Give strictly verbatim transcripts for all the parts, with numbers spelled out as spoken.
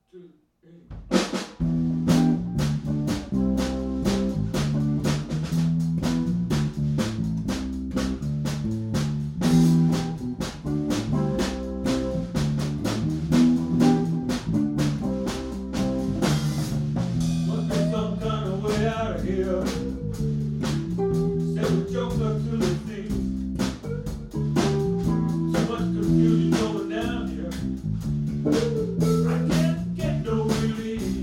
two, three. Must be some kind of way out of here. Said we choked up to the thing. So much confusion going down here. I can't get no relief.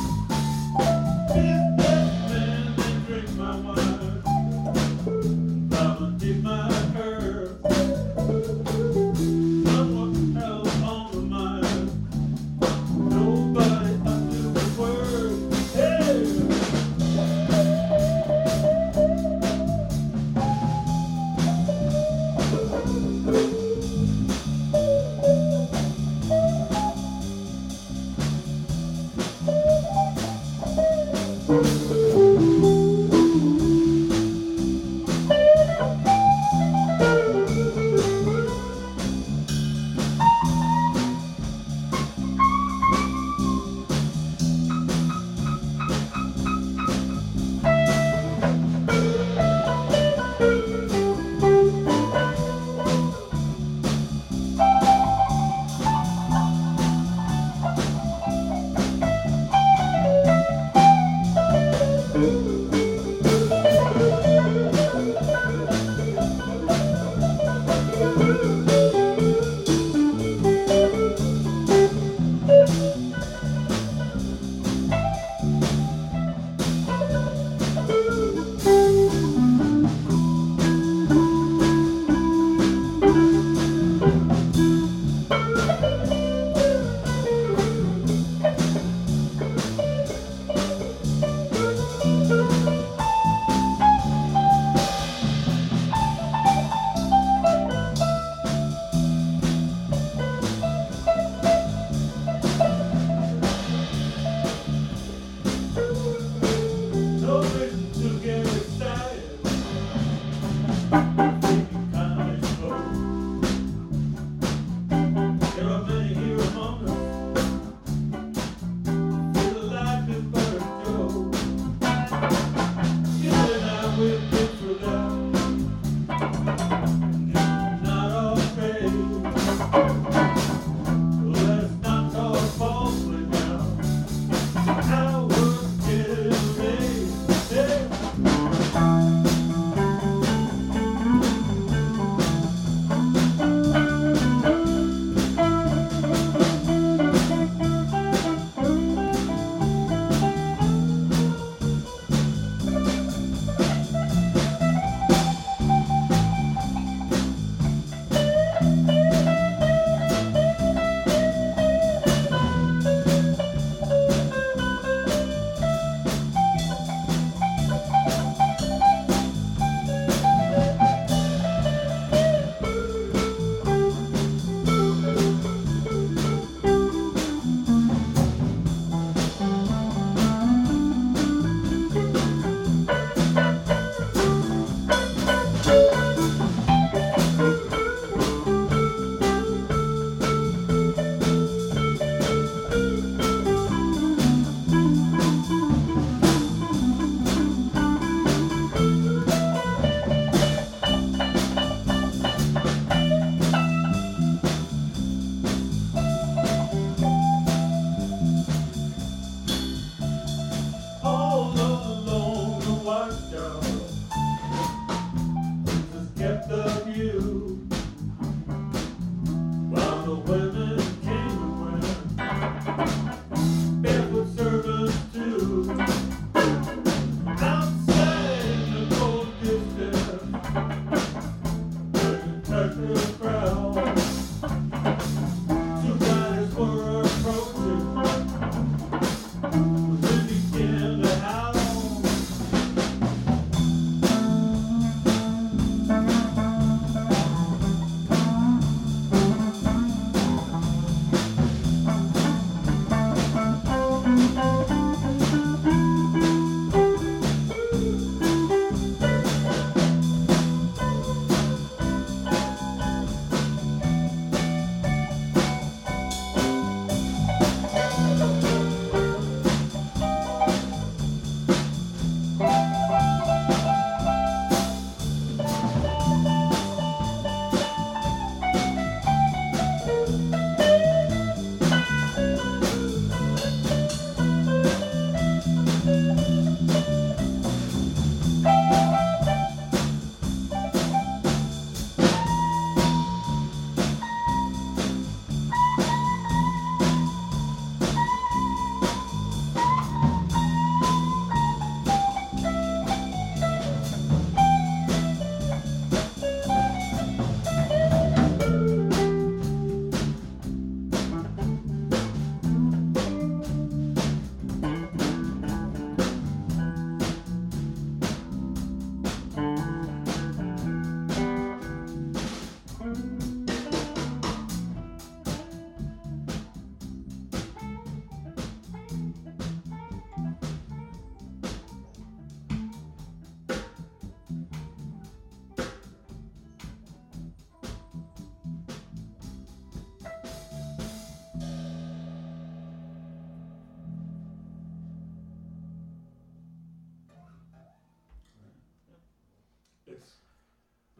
This dead man, they drink my wine. Mama did my herb. Someone else on the mind. Nobody understood the word. Hey! No reason to get excited. Thinking kind of slow. There are many here among us. Feel life is but a joke. Still and I will get through that. Not all fake. Let's not talk falsely now. How words get made. Hey. All alone the watchtower just kept the view while the women